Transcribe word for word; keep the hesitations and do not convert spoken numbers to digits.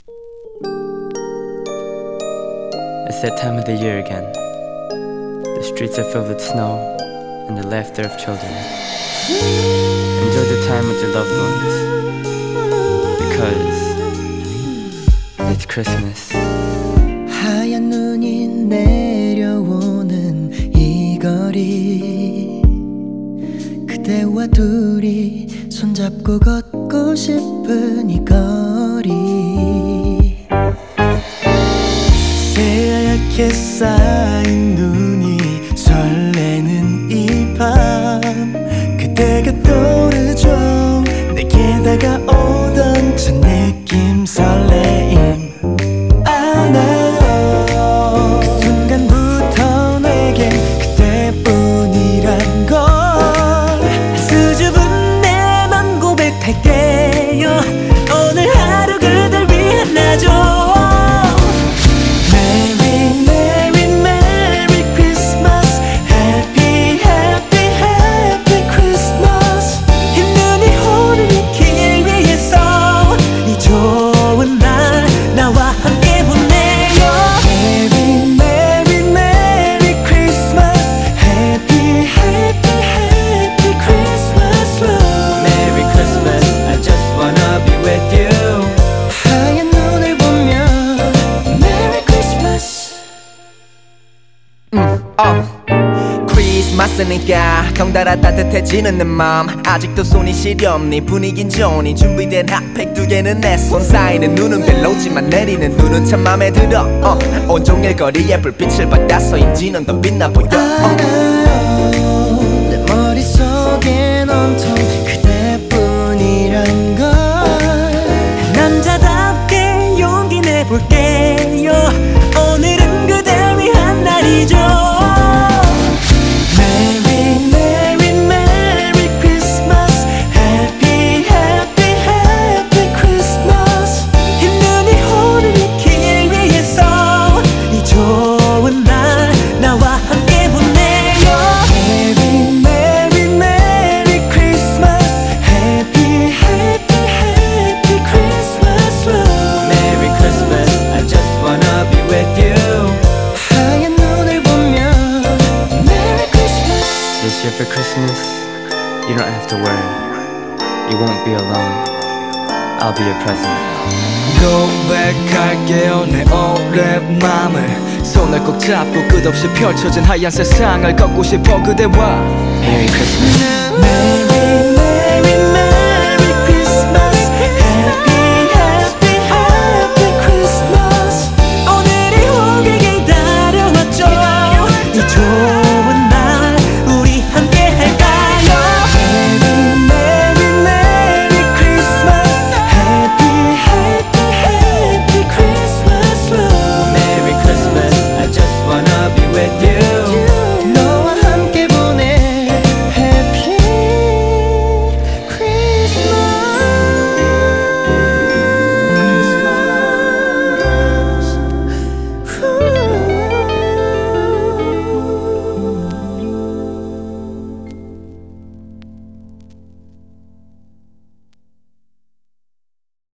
It's that time of the year again. The streets are filled with snow and the laughter of children. Enjoy the time with your loved ones, because it's Christmas. 하얀 눈이 내려오는 이 거리, 그대와 둘이 손잡고 걷고 싶은 이 거리, 새하얗게 쌓인 눈이 설레는 이 밤, 그대가 떠오르죠. 내게 다가오던 저 느낌, 설레임. 알아요, 그 순간부터 내겐 그대뿐이란 걸. 수줍은 내맘 고백할게요. 오늘 하루 그댈 위해 나죠. 크리스마스니까 덩달아 따뜻해지는 내 맘. 아직도 손이 시렵니 분위긴 좋니. 준비된 핫팩 두 개는 내 손 사이는 눈은 별로지만 내리는 눈은 참 맘에 들어. 어. 온종일 거리에 불빛을 받아서인지는 더 빛나 보여. 어. 알아요, 내 머릿속엔 온통 그대뿐이란 걸. 남자답게 용기 내볼게요. 오늘은 그댈 위한 날이죠. This year for Christmas, you don't have to worry. You won't be alone. I'll be your present. 고백할게요 내 오랜 맘을. 손을 꼭 잡고 끝없이 펼쳐진 하얀 세상을 걷고 싶어 그대와. Merry Christmas. Merry